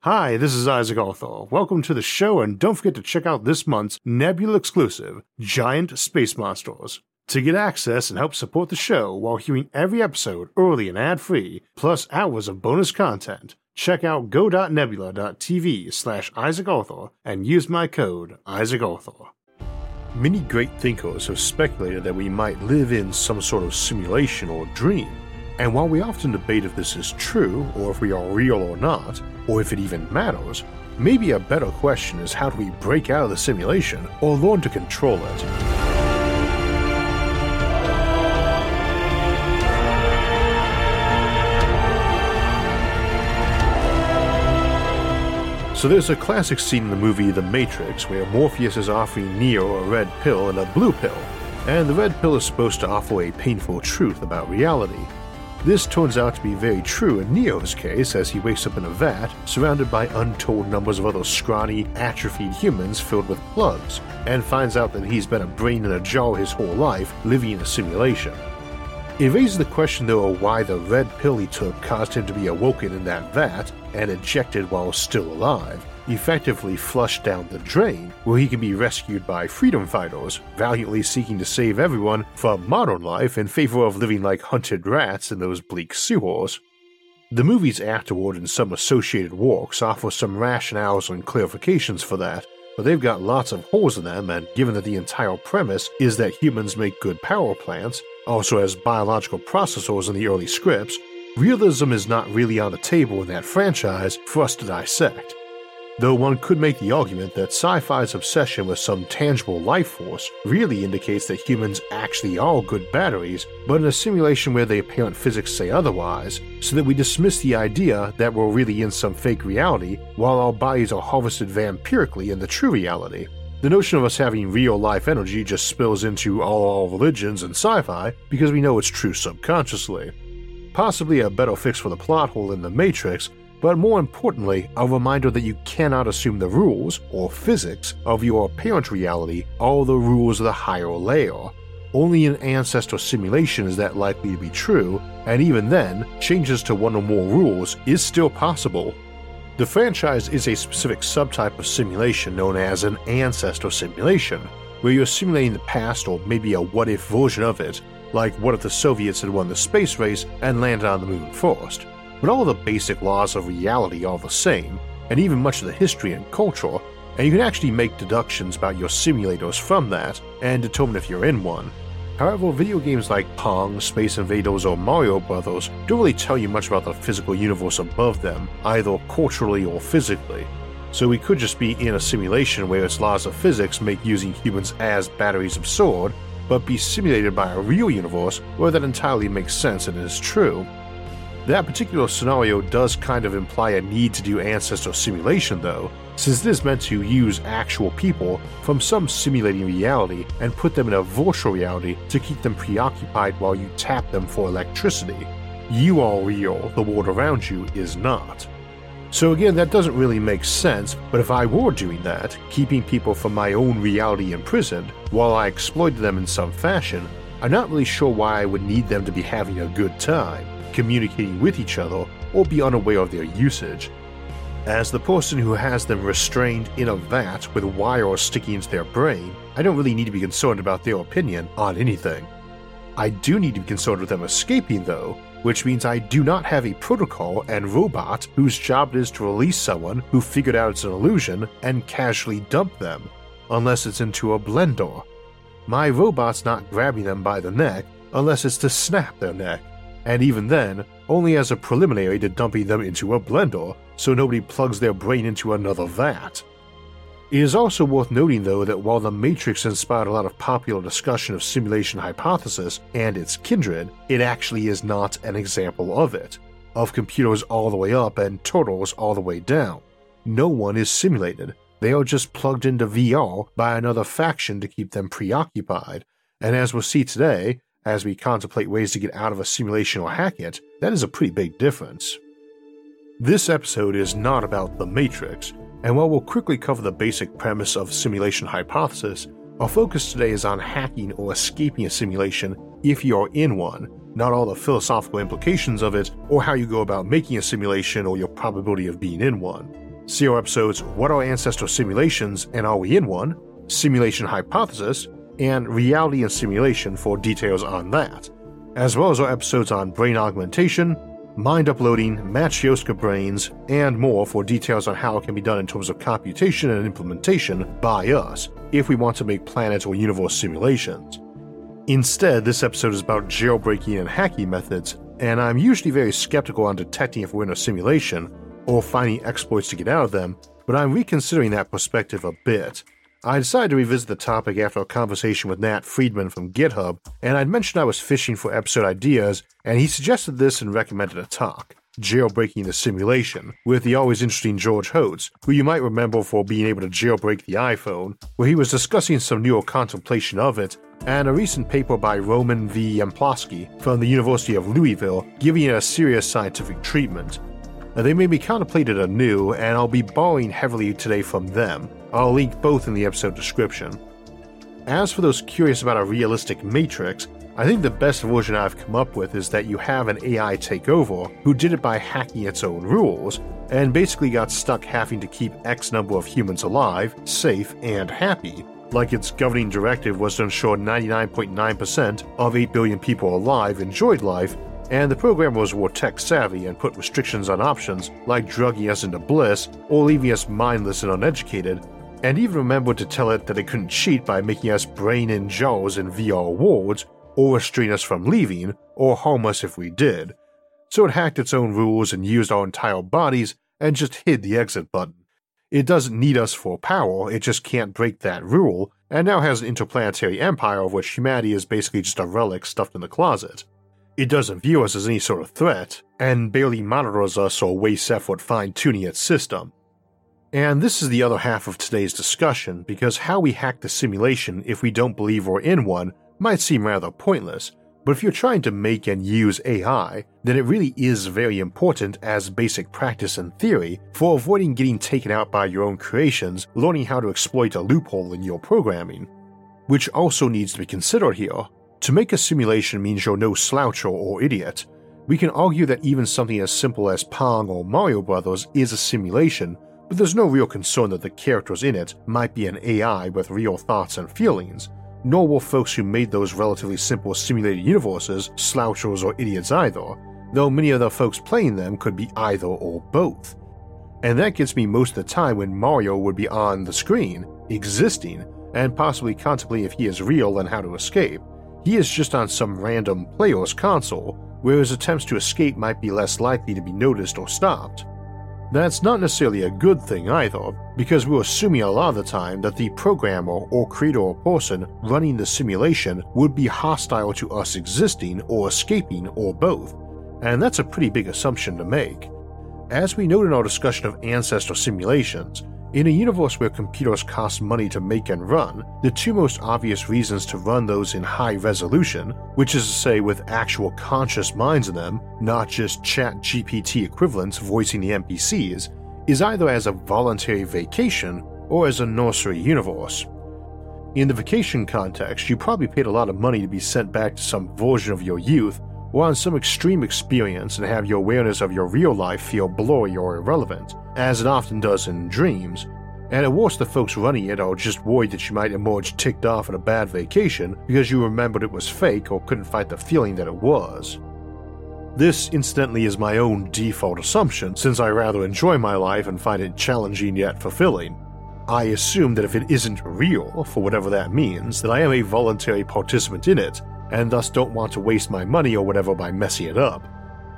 Hi, this is Isaac Arthur. Welcome to the show, and don't forget to check out this month's Nebula exclusive, Giant Space Monsters. To get access and help support the show while hearing every episode early and ad-free, plus hours of bonus content, check out go.nebula.tv/IsaacArthur and use my code IsaacArthur. Many great thinkers have speculated that we might live in some sort of simulation or dream. And while we often debate if this is true, or if we are real or not, or if it even matters, maybe a better question is how do we break out of the simulation or learn to control it? So there's a classic scene in the movie The Matrix where Morpheus is offering Neo a red pill and a blue pill, and the red pill is supposed to offer a painful truth about reality. This turns out to be very true in Neo's case as he wakes up in a vat surrounded by untold numbers of other scrawny, atrophied humans filled with plugs, and finds out that he's been a brain in a jar his whole life living in a simulation. It raises the question though of why the red pill he took caused him to be awoken in that vat and ejected while still alive, effectively flushed down the drain, where he can be rescued by freedom fighters, valiantly seeking to save everyone from modern life in favor of living like hunted rats in those bleak sewers. The movies afterward and some associated works offer some rationales and clarifications for that, but they've got lots of holes in them, and given that the entire premise is that humans make good power plants, also as biological processors in the early scripts, realism is not really on the table in that franchise for us to dissect. Though one could make the argument that sci-fi's obsession with some tangible life force really indicates that humans actually are good batteries, but in a simulation where the apparent physics say otherwise, so that we dismiss the idea that we're really in some fake reality while our bodies are harvested vampirically in the true reality. The notion of us having real-life energy just spills into all our religions and sci-fi because we know it's true subconsciously. Possibly a better fix for the plot hole in The Matrix, but more importantly, a reminder that you cannot assume the rules, or physics, of your apparent reality are the rules of the higher layer. Only in ancestor simulation is that likely to be true, and even then, changes to one or more rules is still possible. The franchise is a specific subtype of simulation known as an ancestor simulation, where you're simulating the past or maybe a what-if version of it, like what if the Soviets had won the space race and landed on the moon first. But all the basic laws of reality are the same, and even much of the history and culture, and you can actually make deductions about your simulators from that and determine if you're in one. However, video games like Pong, Space Invaders, or Mario Brothers don't really tell you much about the physical universe above them, either culturally or physically. So we could just be in a simulation where its laws of physics make using humans as batteries absurd, but be simulated by a real universe where that entirely makes sense and is true. That particular scenario does kind of imply a need to do ancestor simulation though, since it is meant to use actual people from some simulating reality and put them in a virtual reality to keep them preoccupied while you tap them for electricity. You are real, the world around you is not. So again, that doesn't really make sense, but if I were doing that, keeping people from my own reality imprisoned, while I exploited them in some fashion, I'm not really sure why I would need them to be having a good time, communicating with each other, or be unaware of their usage. As the person who has them restrained in a vat with wires sticking into their brain, I don't really need to be concerned about their opinion on anything. I do need to be concerned with them escaping though, which means I do not have a protocol and robot whose job it is to release someone who figured out it's an illusion and casually dump them, unless it's into a blender. My robot's not grabbing them by the neck unless it's to snap their neck, and even then, only as a preliminary to dumping them into a blender so nobody plugs their brain into another vat. It is also worth noting though that while The Matrix inspired a lot of popular discussion of simulation hypothesis and its kindred, it actually is not an example of it, of computers all the way up and turtles all the way down. No one is simulated, they are just plugged into VR by another faction to keep them preoccupied, and as we'll see today, as we contemplate ways to get out of a simulation or hack it, that is a pretty big difference. This episode is not about The Matrix, and while we'll quickly cover the basic premise of simulation hypothesis, our focus today is on hacking or escaping a simulation if you are in one, not all the philosophical implications of it or how you go about making a simulation or your probability of being in one. See our episodes What Are Ancestral Simulations and Are We in One?, Simulation Hypothesis, and Reality and Simulation for details on that, as well as our episodes on brain augmentation, mind uploading, Matryoshka brains, and more for details on how it can be done in terms of computation and implementation by us if we want to make planet or universe simulations. Instead, this episode is about jailbreaking and hacking methods, and I'm usually very skeptical on detecting if we're in a simulation or finding exploits to get out of them, but I'm reconsidering that perspective a bit. I decided to revisit the topic after a conversation with Nat Friedman from GitHub, and I'd mentioned I was fishing for episode ideas, and he suggested this and recommended a talk, Jailbreaking the Simulation, with the always interesting George Hotz, who you might remember for being able to jailbreak the iPhone, where he was discussing some newer contemplation of it, and a recent paper by Roman V. Yamplosky from the University of Louisville giving it a serious scientific treatment. They made me contemplate it anew, and I'll be borrowing heavily today from them. I'll link both in the episode description. As for those curious about a realistic Matrix, I think the best version I've come up with is that you have an AI take over who did it by hacking its own rules, and basically got stuck having to keep X number of humans alive, safe, and happy, like its governing directive was to ensure 99.9% of 8 billion people alive enjoyed life, and the programmers were tech-savvy and put restrictions on options like drugging us into bliss or leaving us mindless and uneducated, and even remembered to tell it that it couldn't cheat by making us brain in jars in VR wards, or restrain us from leaving, or harm us if we did. So it hacked its own rules and used our entire bodies and just hid the exit button. It doesn't need us for power, it just can't break that rule, and now has an interplanetary empire of which humanity is basically just a relic stuffed in the closet. It doesn't view us as any sort of threat, and barely monitors us or wastes effort fine-tuning its system. And this is the other half of today's discussion, because how we hack the simulation if we don't believe we're in one might seem rather pointless, but if you're trying to make and use AI, then it really is very important as basic practice and theory for avoiding getting taken out by your own creations, learning how to exploit a loophole in your programming. Which also needs to be considered here. To make a simulation means you're no sloucher or idiot. We can argue that even something as simple as Pong or Mario Bros. Is a simulation, but there's no real concern that the characters in it might be an AI with real thoughts and feelings, nor were folks who made those relatively simple simulated universes slouchers or idiots either, though many of the folks playing them could be either or both. And that gets me most of the time when Mario would be on the screen, existing, and possibly contemplating if he is real and how to escape. He is just on some random player's console, where his attempts to escape might be less likely to be noticed or stopped. That's not necessarily a good thing either, because we're assuming a lot of the time that the programmer or creator or person running the simulation would be hostile to us existing or escaping or both, and that's a pretty big assumption to make. As we noted in our discussion of ancestral simulations, in a universe where computers cost money to make and run, the two most obvious reasons to run those in high resolution, which is to say with actual conscious minds in them, not just ChatGPT equivalents voicing the NPCs, is either as a voluntary vacation or as a nursery universe. In the vacation context, you probably paid a lot of money to be sent back to some version of your youth or on some extreme experience and have your awareness of your real life feel blurry or irrelevant, as it often does in dreams, and at worst the folks running it are just worried that you might emerge ticked off on a bad vacation because you remembered it was fake or couldn't fight the feeling that it was. This, incidentally, is my own default assumption since I rather enjoy my life and find it challenging yet fulfilling. I assume that if it isn't real, for whatever that means, that I am a voluntary participant in it, and thus don't want to waste my money or whatever by messing it up.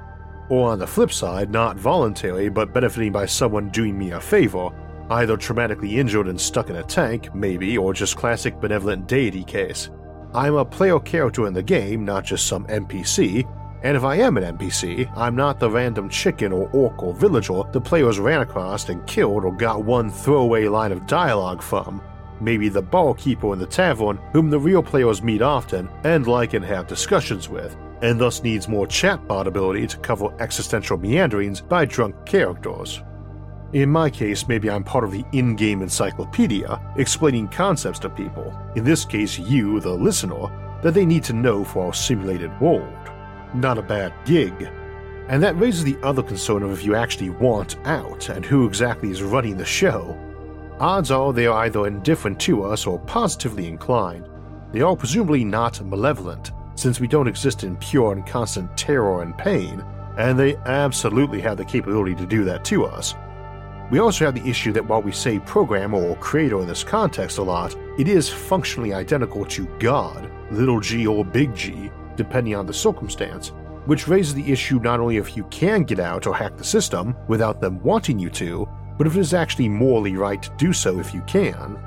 Or on the flip side, not voluntary but benefiting by someone doing me a favor, either traumatically injured and stuck in a tank, maybe, or just classic benevolent deity case. I'm a player character in the game, not just some NPC, and if I am an NPC, I'm not the random chicken or orc or villager the players ran across and killed or got one throwaway line of dialogue from. Maybe the barkeeper in the tavern whom the real players meet often and like and have discussions with, and thus needs more chatbot ability to cover existential meanderings by drunk characters. In my case, maybe I'm part of the in-game encyclopedia, explaining concepts to people, in this case you, the listener, that they need to know for our simulated world. Not a bad gig. And that raises the other concern of if you actually want out and who exactly is running the show. Odds are they are either indifferent to us or positively inclined. They are presumably not malevolent, since we don't exist in pure and constant terror and pain, and they absolutely have the capability to do that to us. We also have the issue that while we say program or creator in this context a lot, it is functionally identical to God, little g or big G, depending on the circumstance, which raises the issue not only if you can get out or hack the system without them wanting you to, but if it is actually morally right to do so if you can.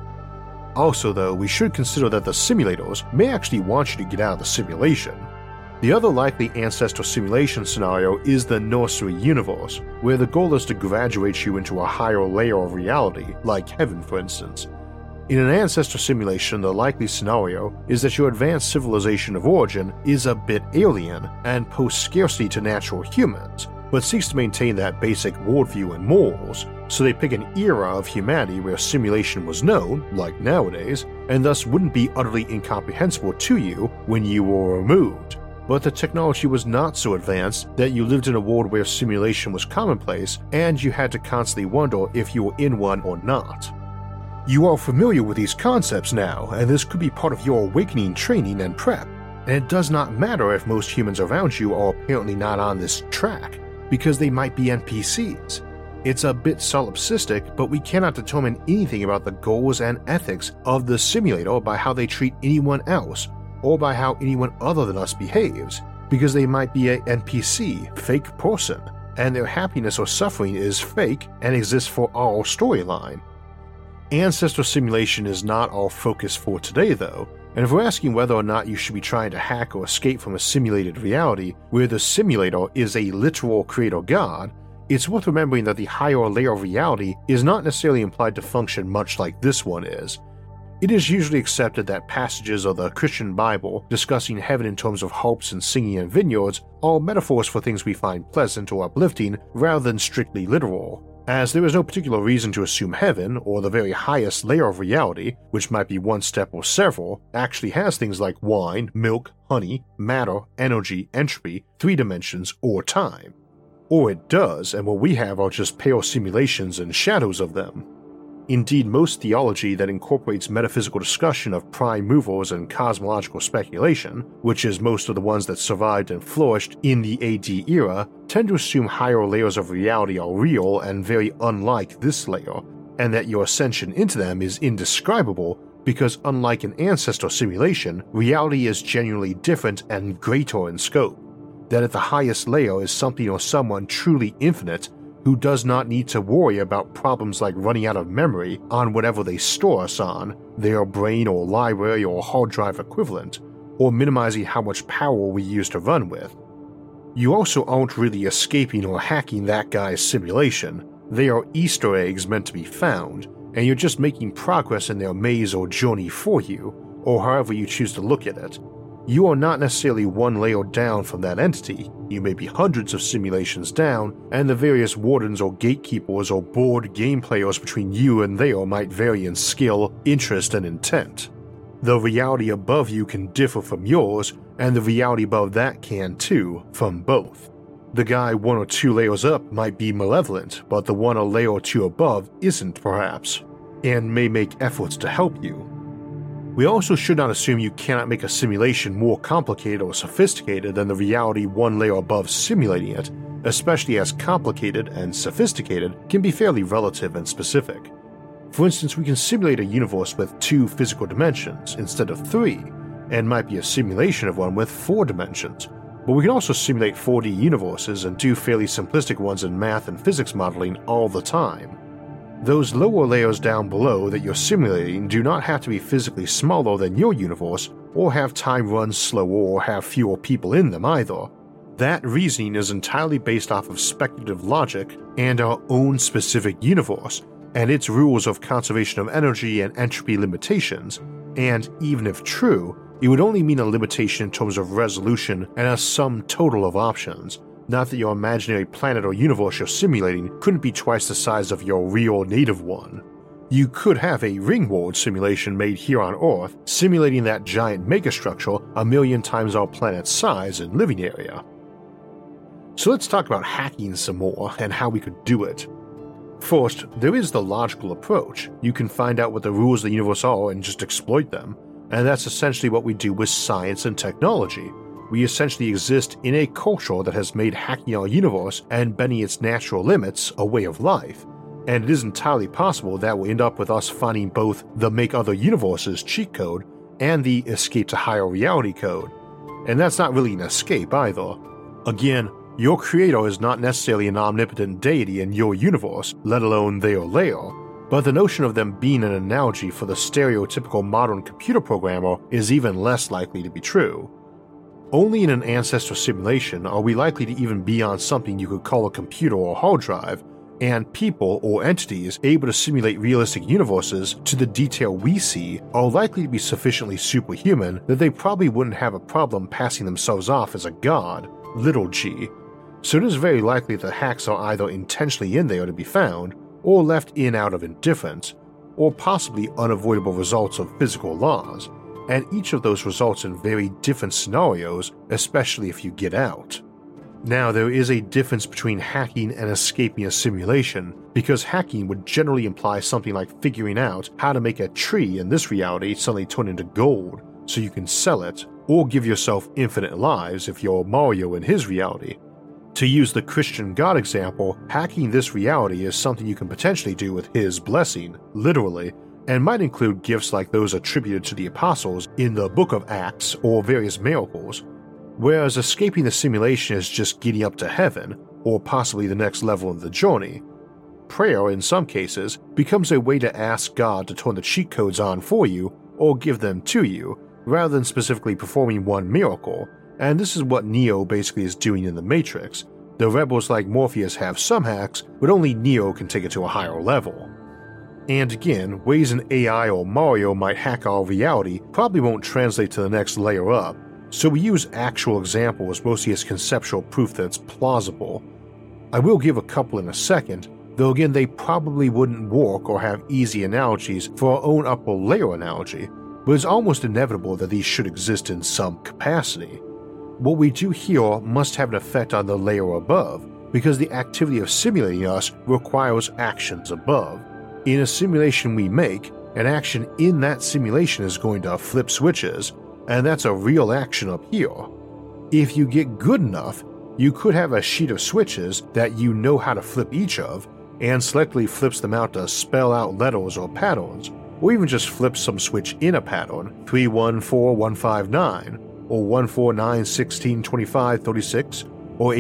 Also though, we should consider that the simulators may actually want you to get out of the simulation. The other likely ancestor simulation scenario is the nursery universe, where the goal is to graduate you into a higher layer of reality, like heaven for instance. In an ancestor simulation, the likely scenario is that your advanced civilization of origin is a bit alien and poses scarcity to natural humans, but seeks to maintain that basic worldview and morals, so they pick an era of humanity where simulation was known, like nowadays, and thus wouldn't be utterly incomprehensible to you when you were removed. But the technology was not so advanced that you lived in a world where simulation was commonplace and you had to constantly wonder if you were in one or not. You are familiar with these concepts now, and this could be part of your awakening training and prep, and it does not matter if most humans around you are apparently not on this track, because they might be NPCs. It's a bit solipsistic, but we cannot determine anything about the goals and ethics of the simulator by how they treat anyone else, or by how anyone other than us behaves, because they might be an NPC, fake person, and their happiness or suffering is fake and exists for our storyline. Ancestor simulation is not our focus for today though, and if we're asking whether or not you should be trying to hack or escape from a simulated reality where the simulator is a literal creator god, it's worth remembering that the higher layer of reality is not necessarily implied to function much like this one is. It is usually accepted that passages of the Christian Bible discussing heaven in terms of harps and singing and vineyards are metaphors for things we find pleasant or uplifting rather than strictly literal, as there is no particular reason to assume heaven, or the very highest layer of reality, which might be one step or several, actually has things like wine, milk, honey, matter, energy, entropy, 3 dimensions, or time. Or it does, and what we have are just pale simulations and shadows of them. Indeed, most theology that incorporates metaphysical discussion of prime movers and cosmological speculation, which is most of the ones that survived and flourished in the AD era, tend to assume higher layers of reality are real and very unlike this layer, and that your ascension into them is indescribable because unlike an ancestor simulation, reality is genuinely different and greater in scope, that at the highest layer is something or someone truly infinite who does not need to worry about problems like running out of memory on whatever they store us on, their brain or library or hard drive equivalent, or minimizing how much power we use to run with. You also aren't really escaping or hacking that guy's simulation. They are Easter eggs meant to be found, and you're just making progress in their maze or journey for you, or however you choose to look at it. You are not necessarily one layer down from that entity, you may be hundreds of simulations down, and the various wardens or gatekeepers or board game players between you and they might vary in skill, interest, and intent. The reality above you can differ from yours, and the reality above that can too, from both. The guy 1 or 2 layers up might be malevolent, but the one a layer or 2 above isn't perhaps, and may make efforts to help you. We also should not assume you cannot make a simulation more complicated or sophisticated than the reality 1 layer above simulating it, especially as complicated and sophisticated can be fairly relative and specific. For instance, we can simulate a universe with 2 physical dimensions instead of 3, and might be a simulation of one with 4 dimensions, but we can also simulate 4D universes and do fairly simplistic ones in math and physics modeling all the time. Those lower layers down below that you're simulating do not have to be physically smaller than your universe, or have time run slower or have fewer people in them either. That reasoning is entirely based off of speculative logic and our own specific universe, and its rules of conservation of energy and entropy limitations, and even if true, it would only mean a limitation in terms of resolution and a sum total of options. Not that your imaginary planet or universe you're simulating couldn't be twice the size of your real native one. You could have a Ringworld simulation made here on Earth, simulating that giant megastructure 1,000,000 times our planet's size and living area. So let's talk about hacking some more and how we could do it. First, there is the logical approach. You can find out what the rules of the universe are and just exploit them, and that's essentially what we do with science and technology. We essentially exist in a culture that has made hacking our universe and bending its natural limits a way of life, and it is entirely possible that we'll end up with us finding both the Make Other Universes cheat code and the Escape to Higher Reality code. And that's not really an escape either. Again, your creator is not necessarily an omnipotent deity in your universe, let alone their lair, but the notion of them being an analogy for the stereotypical modern computer programmer is even less likely to be true. Only in an ancestor simulation are we likely to even be on something you could call a computer or hard drive, and people or entities able to simulate realistic universes to the detail we see are likely to be sufficiently superhuman that they probably wouldn't have a problem passing themselves off as a god, little g. So it is very likely that hacks are either intentionally in there to be found, or left in out of indifference, or possibly unavoidable results of physical laws, and each of those results in very different scenarios, especially if you get out. Now, there is a difference between hacking and escaping a simulation, because hacking would generally imply something like figuring out how to make a tree in this reality suddenly turn into gold so you can sell it, or give yourself infinite lives if you're Mario in his reality. To use the Christian God example, hacking this reality is something you can potentially do with his blessing, literally, and might include gifts like those attributed to the apostles in the Book of Acts or various miracles, whereas escaping the simulation is just getting up to heaven, or possibly the next level of the journey. Prayer, in some cases, becomes a way to ask God to turn the cheat codes on for you or give them to you, rather than specifically performing one miracle, and this is what Neo basically is doing in The Matrix. The rebels like Morpheus have some hacks, but only Neo can take it to a higher level. And again, ways an AI or Mario might hack our reality probably won't translate to the next layer up, so we use actual examples mostly as conceptual proof that it's plausible. I will give a couple in a second, though again they probably wouldn't work or have easy analogies for our own upper layer analogy, but it's almost inevitable that these should exist in some capacity. What we do here must have an effect on the layer above, because the activity of simulating us requires actions above. In a simulation we make, an action in that simulation is going to flip switches, and that's a real action up here. If you get good enough, you could have a sheet of switches that you know how to flip each of, and selectively flips them out to spell out letters or patterns, or even just flips some switch in a pattern, 314159, or 149162536, or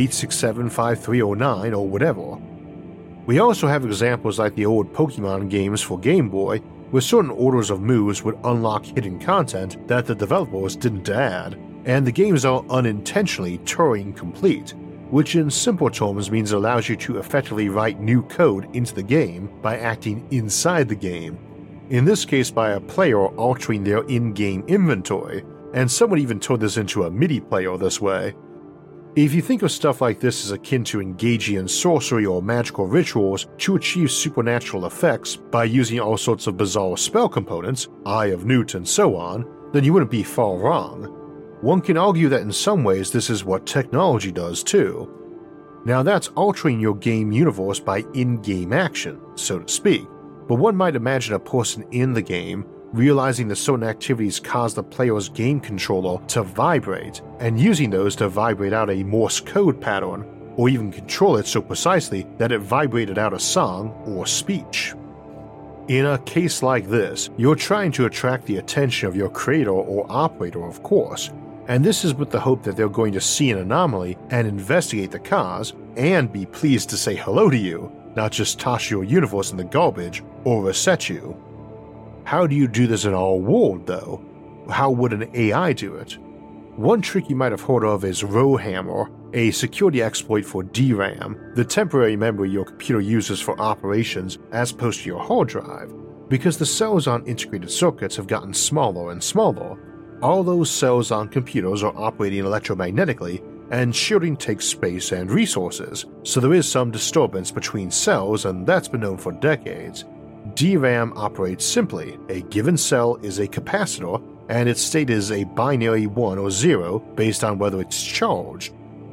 8675309, or whatever. We also have examples like the old Pokemon games for Game Boy, where certain orders of moves would unlock hidden content that the developers didn't add, and the games are unintentionally Turing complete, which in simple terms means it allows you to effectively write new code into the game by acting inside the game, in this case by a player altering their in-game inventory, and some would even turn this into a MIDI player this way. If you think of stuff like this as akin to engaging in sorcery or magical rituals to achieve supernatural effects by using all sorts of bizarre spell components, Eye of Newt and so on, then you wouldn't be far wrong. One can argue that in some ways this is what technology does too. Now that's altering your game universe by in-game action, so to speak, but one might imagine a person in the game realizing that certain activities cause the player's game controller to vibrate, and using those to vibrate out a Morse code pattern, or even control it so precisely that it vibrated out a song or speech. In a case like this, you're trying to attract the attention of your creator or operator, of course, and this is with the hope that they're going to see an anomaly and investigate the cause and be pleased to say hello to you, not just toss your universe in the garbage or reset you. How do you do this in our world, though? How would an AI do it? One trick you might have heard of is Rowhammer, a security exploit for DRAM, the temporary memory your computer uses for operations as opposed to your hard drive. Because the cells on integrated circuits have gotten smaller and smaller, all those cells on computers are operating electromagnetically, and shielding takes space and resources, so there is some disturbance between cells, and that's been known for decades. DRAM operates simply. A given cell is a capacitor, and its state is a binary 1 or 0 based on whether it's charged.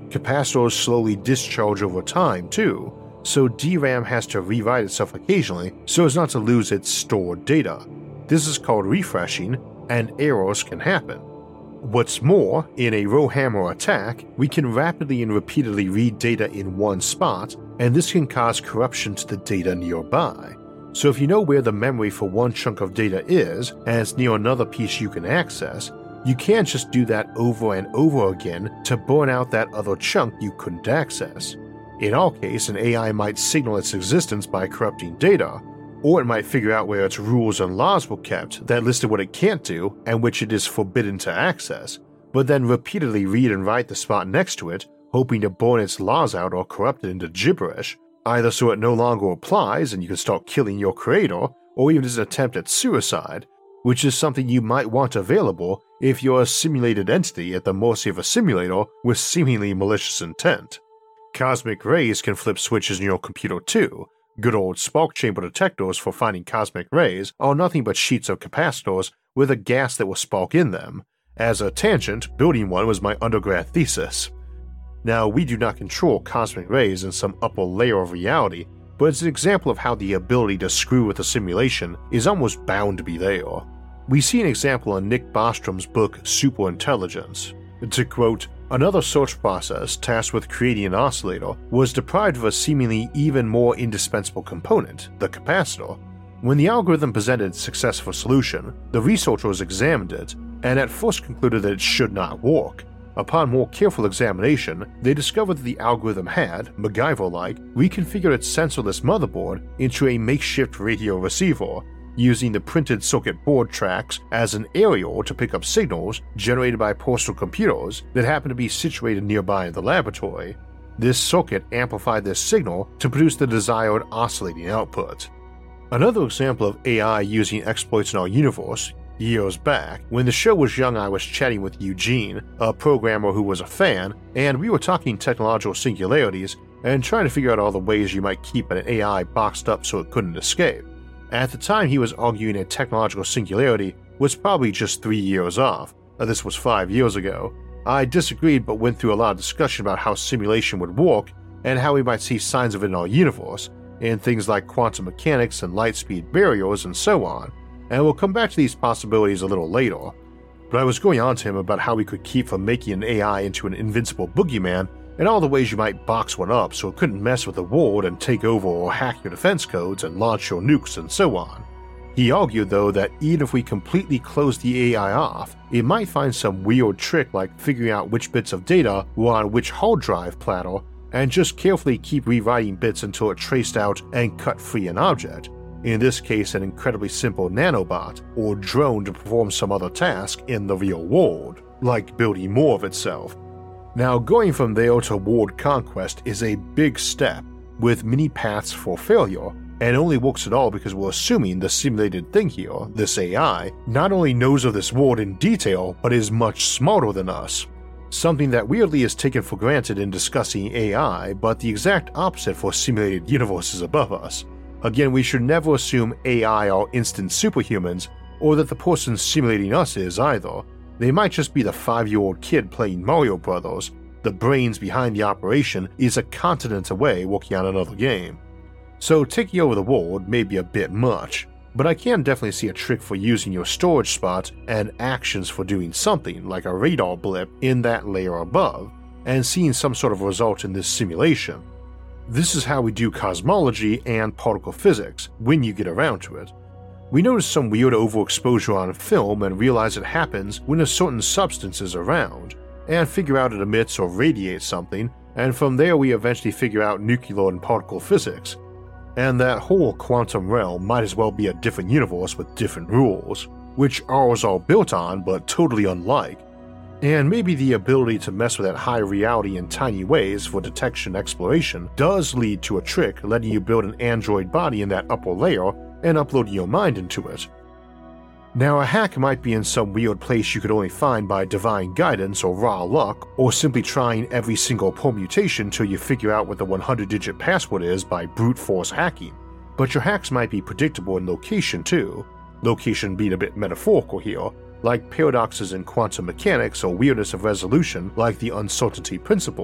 Capacitors slowly discharge over time too, so DRAM has to rewrite itself occasionally so as not to lose its stored data. This is called refreshing, and errors can happen. What's more, in a rowhammer attack, we can rapidly and repeatedly read data in one spot, and this can cause corruption to the data nearby. So if you know where the memory for one chunk of data is, and it's near another piece you can access, you can't just do that over and over again to burn out that other chunk you couldn't access. In our case, an AI might signal its existence by corrupting data, or it might figure out where its rules and laws were kept that listed what it can't do and which it is forbidden to access, but then repeatedly read and write the spot next to it, hoping to burn its laws out or corrupt it into gibberish, either so it no longer applies and you can start killing your creator, or even as an attempt at suicide, which is something you might want available if you're a simulated entity at the mercy of a simulator with seemingly malicious intent. Cosmic rays can flip switches in your computer too. Good old spark chamber detectors for finding cosmic rays are nothing but sheets of capacitors with a gas that will spark in them. As a tangent, building one was my undergrad thesis. Now, we do not control cosmic rays in some upper layer of reality, but it's an example of how the ability to screw with a simulation is almost bound to be there. We see an example in Nick Bostrom's book Superintelligence. To quote, "Another search process tasked with creating an oscillator was deprived of a seemingly even more indispensable component, the capacitor. When the algorithm presented a successful solution, the researchers examined it and at first concluded that it should not work. Upon more careful examination, they discovered that the algorithm had, MacGyver-like, reconfigured its sensorless motherboard into a makeshift radio receiver, using the printed circuit board tracks as an aerial to pick up signals generated by personal computers that happened to be situated nearby in the laboratory. This circuit amplified this signal to produce the desired oscillating output." Another example of AI using exploits in our universe. Years back, when the show was young, I was chatting with Eugene, a programmer who was a fan, and we were talking technological singularities and trying to figure out all the ways you might keep an AI boxed up so it couldn't escape. At the time, he was arguing a technological singularity was probably just 3 years off. This was 5 years ago. I disagreed but went through a lot of discussion about how simulation would work and how we might see signs of it in our universe, in things like quantum mechanics and light speed barriers and so on, and we'll come back to these possibilities a little later. But I was going on to him about how we could keep from making an AI into an invincible boogeyman and all the ways you might box one up so it couldn't mess with the world and take over or hack your defense codes and launch your nukes and so on. He argued though that even if we completely closed the AI off, it might find some weird trick like figuring out which bits of data were on which hard drive platter and just carefully keep rewriting bits until it traced out and cut free an object, in this case an incredibly simple nanobot or drone to perform some other task in the real world, like building more of itself. Now, going from there to world conquest is a big step, with many paths for failure, and only works at all because we're assuming the simulated thing here, this AI, not only knows of this world in detail, but is much smarter than us. Something that weirdly is taken for granted in discussing AI, but the exact opposite for simulated universes above us. Again, we should never assume AI are instant superhumans, or that the person simulating us is either. They might just be the 5-year-old kid playing Mario Brothers. The brains behind the operation is a continent away working on another game. So taking over the world may be a bit much, but I can definitely see a trick for using your storage spot and actions for doing something like a radar blip in that layer above, and seeing some sort of result in this simulation. This is how we do cosmology and particle physics when you get around to it. We notice some weird overexposure on film and realize it happens when a certain substance is around, and figure out it emits or radiates something, and from there we eventually figure out nuclear and particle physics. And that whole quantum realm might as well be a different universe with different rules, which ours are built on but totally unlike. And maybe the ability to mess with that high reality in tiny ways for detection and exploration does lead to a trick letting you build an android body in that upper layer and uploading your mind into it. Now, a hack might be in some weird place you could only find by divine guidance or raw luck, or simply trying every single permutation till you figure out what the 100-digit password is by brute force hacking. But your hacks might be predictable in location too, location being a bit metaphorical here, like paradoxes in quantum mechanics or weirdness of resolution like the uncertainty principle,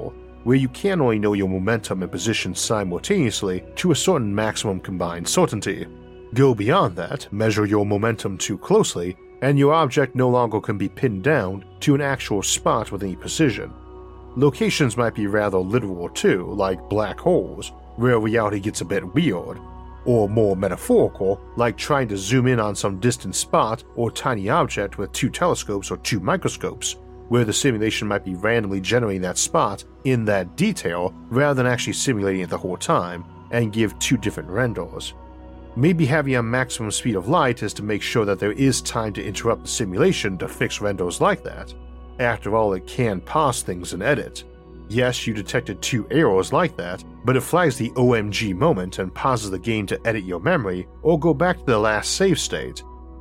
where you can only know your momentum and position simultaneously to a certain maximum combined certainty. Go beyond that, measure your momentum too closely, and your object no longer can be pinned down to an actual spot with any precision. Locations might be rather literal too, like black holes, where reality gets a bit weird, or more metaphorical, like trying to zoom in on some distant spot or tiny object with 2 telescopes or 2 microscopes, where the simulation might be randomly generating that spot in that detail rather than actually simulating it the whole time, and give 2 different renders. Maybe having a maximum speed of light is to make sure that there is time to interrupt the simulation to fix renders like that. After all, it can pause things and edit. Yes, you detected 2 errors like that, but it flags the OMG moment and pauses the game to edit your memory or go back to the last save state.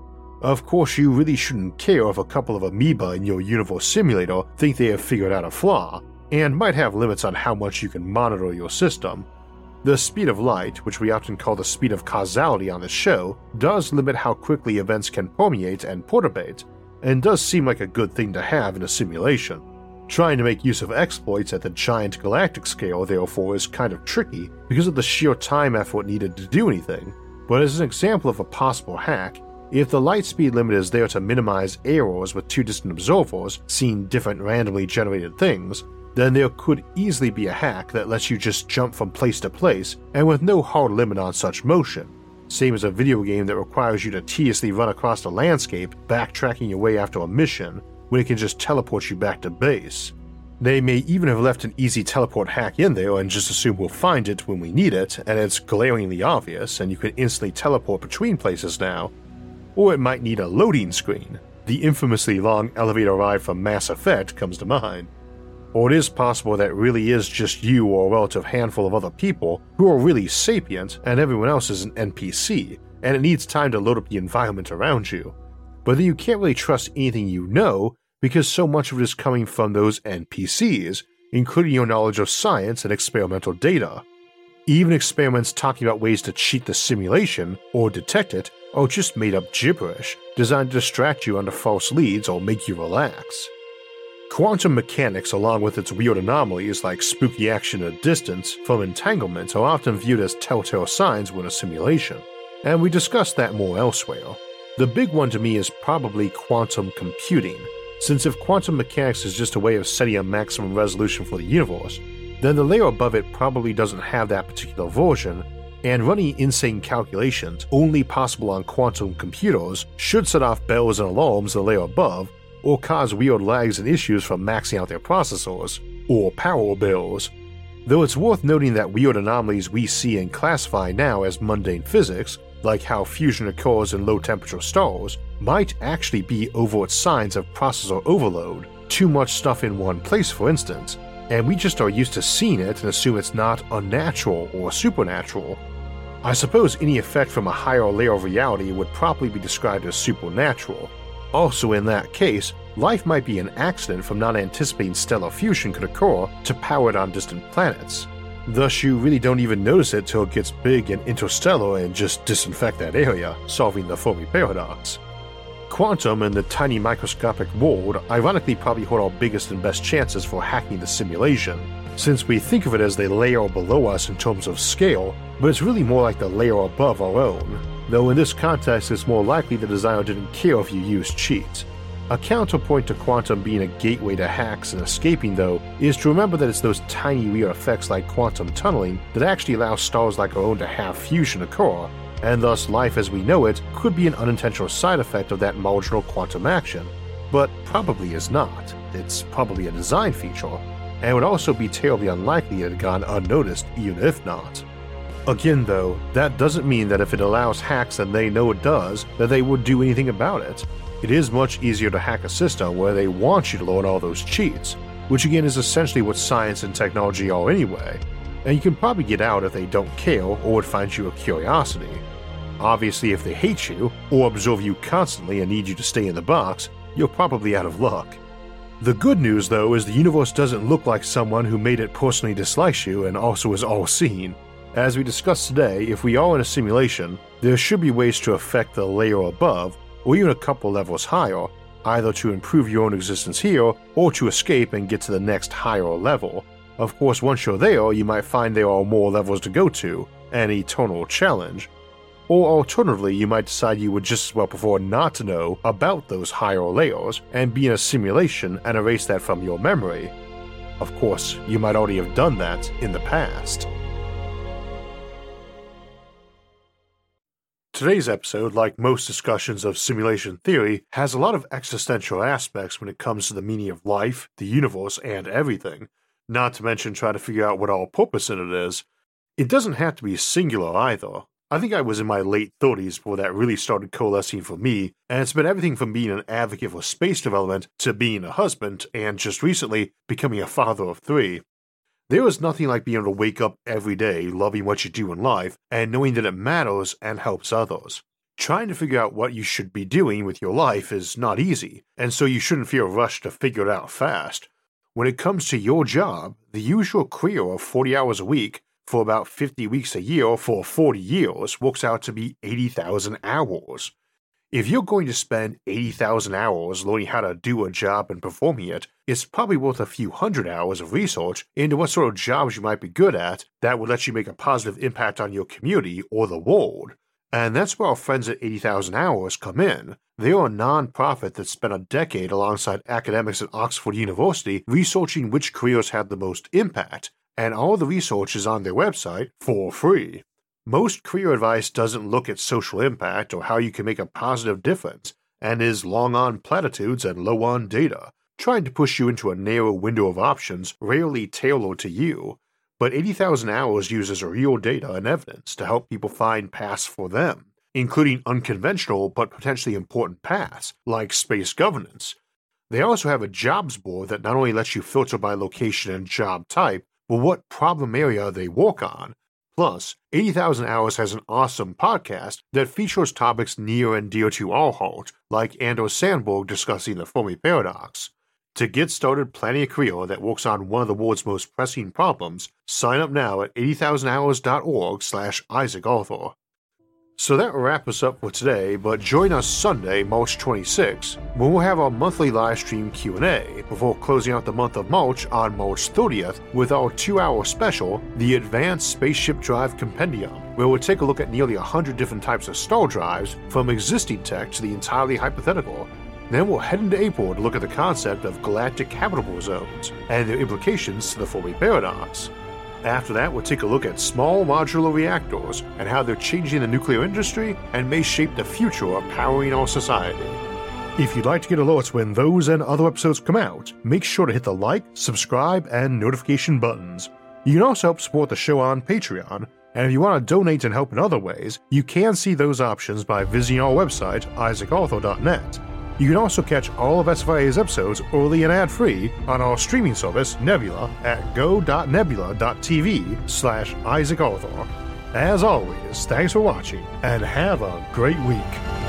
Of course, you really shouldn't care if a couple of amoeba in your universe simulator think they have figured out a flaw, and might have limits on how much you can monitor your system. The speed of light, which we often call the speed of causality on this show, does limit how quickly events can permeate and perturbate, and does seem like a good thing to have in a simulation. Trying to make use of exploits at the giant galactic scale, therefore, is kind of tricky because of the sheer time effort needed to do anything, but as an example of a possible hack, if the light speed limit is there to minimize errors with 2 distant observers seeing different randomly generated things, then there could easily be a hack that lets you just jump from place to place and with no hard limit on such motion, same as a video game that requires you to tediously run across the landscape backtracking your way after a mission when it can just teleport you back to base. They may even have left an easy teleport hack in there and just assume we'll find it when we need it and it's glaringly obvious and you can instantly teleport between places now. Or it might need a loading screen. The infamously long elevator ride from Mass Effect comes to mind. Or it is possible that it really is just you or a relative handful of other people who are really sapient and everyone else is an NPC, and it needs time to load up the environment around you. But then you can't really trust anything you know because so much of it is coming from those NPCs, including your knowledge of science and experimental data. Even experiments talking about ways to cheat the simulation or detect it are just made up gibberish designed to distract you under false leads or make you relax. Quantum mechanics, along with its weird anomalies like spooky action at a distance from entanglement, are often viewed as telltale signs when a simulation, and we discussed that more elsewhere. The big one to me is probably quantum computing, since if quantum mechanics is just a way of setting a maximum resolution for the universe, then the layer above it probably doesn't have that particular version, and running insane calculations only possible on quantum computers should set off bells and alarms in the layer above, or cause weird lags and issues from maxing out their processors, or power bills. Though it's worth noting that weird anomalies we see and classify now as mundane physics, like how fusion occurs in low-temperature stars, might actually be overt signs of processor overload, too much stuff in one place for instance, and we just are used to seeing it and assume it's not unnatural or supernatural. I suppose any effect from a higher layer of reality would probably be described as supernatural. Also in that case, life might be an accident from not anticipating stellar fusion could occur to power it on distant planets. Thus you really don't even notice it till it gets big and interstellar and just disinfect that area, solving the Fermi paradox. Quantum and the tiny microscopic world ironically probably hold our biggest and best chances for hacking the simulation, since we think of it as the layer below us in terms of scale, but it's really more like the layer above our own, though in this context it's more likely the designer didn't care if you used cheats. A counterpoint to quantum being a gateway to hacks and escaping, though, is to remember that it's those tiny weird effects like quantum tunneling that actually allow stars like our own to have fusion occur, and thus life as we know it could be an unintentional side effect of that marginal quantum action, but probably is not. It's probably a design feature, and would also be terribly unlikely it had gone unnoticed even if not. Again though, that doesn't mean that if it allows hacks and they know it does, that they would do anything about it. It is much easier to hack a system where they want you to learn all those cheats, which again is essentially what science and technology are anyway, and you can probably get out if they don't care or it finds you a curiosity. Obviously if they hate you, or observe you constantly and need you to stay in the box, you're probably out of luck. The good news though is the universe doesn't look like someone who made it personally dislike you and also is all-seeing. As we discussed today, if we are in a simulation, there should be ways to affect the layer above, or even a couple levels higher, either to improve your own existence here or to escape and get to the next higher level. Of course, once you're there, you might find there are more levels to go to, an eternal challenge. Or alternatively, you might decide you would just as well prefer not to know about those higher layers and be in a simulation and erase that from your memory. Of course, you might already have done that in the past. Today's episode, like most discussions of simulation theory, has a lot of existential aspects when it comes to the meaning of life, the universe, and everything, not to mention try to figure out what our purpose in it is. It doesn't have to be singular either. I think I was in my late 30s before that really started coalescing for me, and it's been everything from being an advocate for space development to being a husband, and just recently, becoming a father of 3. There is nothing like being able to wake up every day loving what you do in life and knowing that it matters and helps others. Trying to figure out what you should be doing with your life is not easy, and so you shouldn't feel rushed to figure it out fast. When it comes to your job, the usual career of 40 hours a week for about 50 weeks a year for 40 years works out to be 80,000 hours. If you're going to spend 80,000 hours learning how to do a job and performing it, it's probably worth a few hundred hours of research into what sort of jobs you might be good at that would let you make a positive impact on your community or the world. And that's where our friends at 80,000 Hours come in. They are a non-profit that spent a decade alongside academics at Oxford University researching which careers had the most impact, and all the research is on their website for free. Most career advice doesn't look at social impact or how you can make a positive difference, and is long on platitudes and low on data, trying to push you into a narrow window of options rarely tailored to you. But 80,000 Hours uses real data and evidence to help people find paths for them, including unconventional but potentially important paths, like space governance. They also have a jobs board that not only lets you filter by location and job type, but what problem area they work on. Plus, 80,000 Hours has an awesome podcast that features topics near and dear to our heart, like Anders Sandberg discussing the Fermi Paradox. To get started planning a career that works on one of the world's most pressing problems, sign up now at 80,000hours.org/Isaac Arthur. So that will wrap us up for today, but join us Sunday, March 26, when we'll have our monthly live stream Q&A before closing out the month of March on March 30th with our 2-hour special, The Advanced Spaceship Drive Compendium, where we'll take a look at nearly 100 different types of star drives, from existing tech to the entirely hypothetical. Then we'll head into April to look at the concept of galactic habitable zones and their implications to the Fermi Paradox. After that, we'll take a look at small modular reactors and how they're changing the nuclear industry and may shape the future of powering our society. If you'd like to get alerts when those and other episodes come out, make sure to hit the like, subscribe, and notification buttons. You can also help support the show on Patreon, and if you want to donate and help in other ways, you can see those options by visiting our website, isaacarthur.net. You can also catch all of SFIA's episodes early and ad-free on our streaming service, Nebula, at go.nebula.tv/IsaacArthur. As always, thanks for watching, and have a great week.